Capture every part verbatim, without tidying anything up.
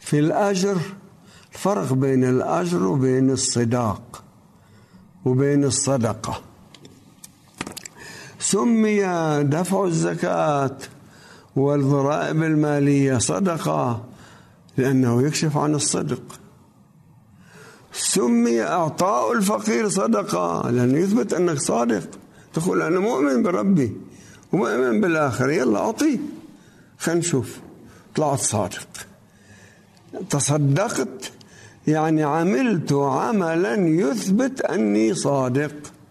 في الأجر الفرق بين الأجر وبين الصداق وبين الصدقة. سمي دفع الزكاة والضرائب المالية صدقة لأنه يكشف عن الصدق. سمي إعطاء الفقير صدقة لأنه يثبت أنك صادق، تقول أنا مؤمن بربي ومؤمن بالآخر، يلا أعطيه خلينا نشوف طلعت صادق. تصدقت يعني عملت عملا يثبت أني صادق،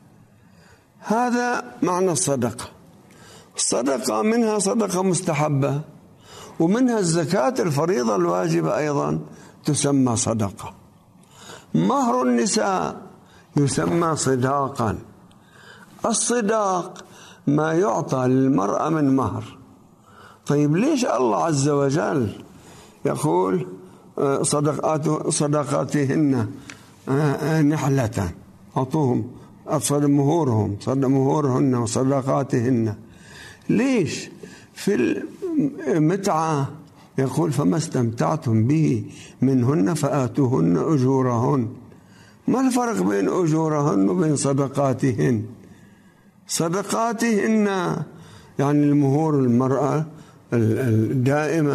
هذا معنى الصدقة. الصدقة منها صدقة مستحبة ومنها الزكاة الفريضة الواجبة أيضا تسمى صدقة. مهر النساء يسمى صداقا. الصداق ما يعطى للمرأة من مهر. طيب ليش الله عز وجل يقول صدقات صدقاتهن نحلة، أعطوهم أصد مهورهم صد مهورهن وصدقاتهن؟ ليش في المتعة يقول فما استمتعتم به منهن فآتوهن أجورهن؟ ما الفرق بين أجورهن وبين صدقاتهن؟ صدقاتهن يعني المهور المرأة الدائمة،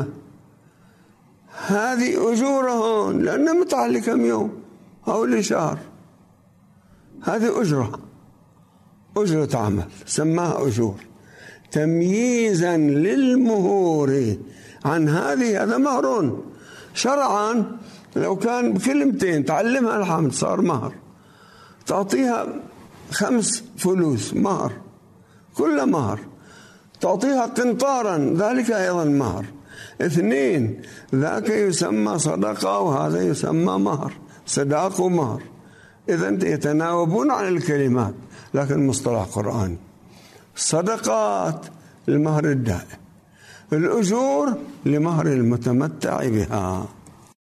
هذه أجورهن لأنها متعة لكم يوم أو لشهر، هذه أجرة أجرة عمل سماها أجور. تمييزا للمهور عن هذه هذا مهر شرعا. لو كان بكلمتين تعلمها الحمد صار مهر، تعطيها خمس فلوس مهر، كل مهر. تعطيها قنطارا ذلك أيضا مهر. اثنين ذاك يسمى صدقة وهذا يسمى مهر، صداق ومهر. إذن يتناوبون عن الكلمات لكن مصطلح قرآني. الصدقات المهر الدائم، الأجور لمهر المتمتع بها.